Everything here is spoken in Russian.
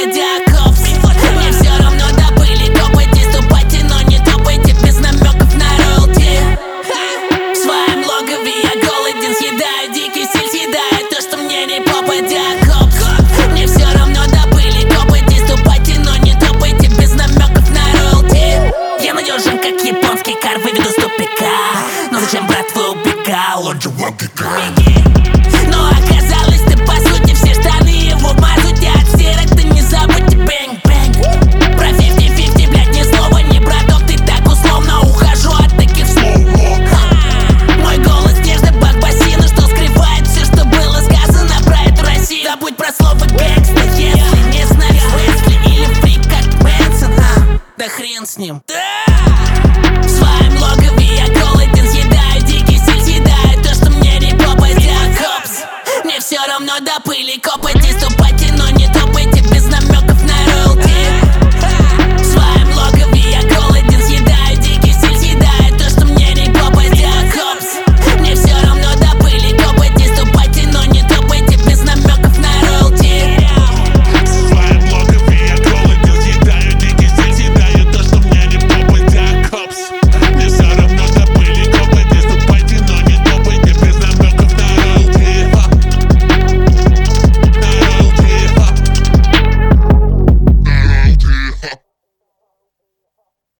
попадя копс. Мне все равно добыли, топайте, ступайте, но не топайте без намеков на роялти. В своем логове я голоден, съедаю дикий стиль, съедаю то, что мне не попадя копс. Мне все равно добыли, топайте, ступайте, но не топайте без намеков на роялти. Я надежен, как японский кар, выведу с тупика. Но зачем, брат, вы убегал? Он же беги. Но оказалось, ты по сути все штаны его в мазуте от стирок, ты не забудьте бэнг-бэнг. Про 50-50, блядь, ни слова, ни браток, ты так условно ухожу от таких слов. Мой голос нежный бак бассейна, что скрывает все, что было сказано про эту Россию. Забудь про слово гэнгста, если не знаешь Уэсли или фрик, как Мэнсон. Да хрен с ним. В своем логове я голоден, съедаю дикий стиль, съедаю то, что мне не попадя копс. Мне все равно до